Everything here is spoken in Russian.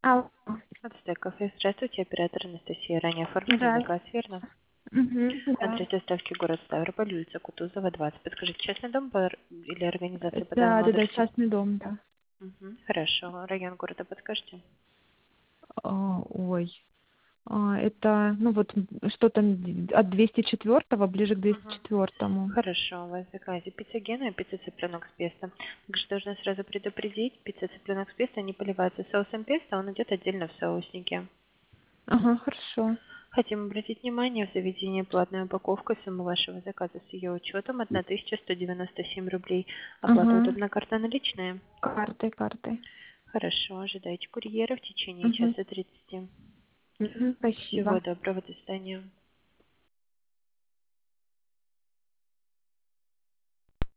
Алло. Отстой кафе. Здравствуйте, оператор Анастасия. Ранее оформили Да. заказ, верно? Да. Адрес доставки город Ставрополь, улица Кутузова, 20. Подскажите, частный дом или организация по Да, данному да, да, адресу? частный дом, да. Хорошо. Район города подскажете? Ой. Это, ну вот, что-то от 204-го, ближе к Мгм. 204-му. Хорошо, у вас в заказе пицца Гена и пицца цыпленок с песто. Также должна сразу предупредить, пицца цыпленок с песто не поливается соусом песто, он идет отдельно в соуснике. Ага, хорошо. Хотим обратить внимание, в заведении платная упаковка, сумма вашего заказа с ее учетом 1197 рублей. Оплата Ага. удобна, карта наличная? Картой. Хорошо, ожидайте курьера в течение Угу. часа 30. Угу, Всего спасибо. доброго, до свидания.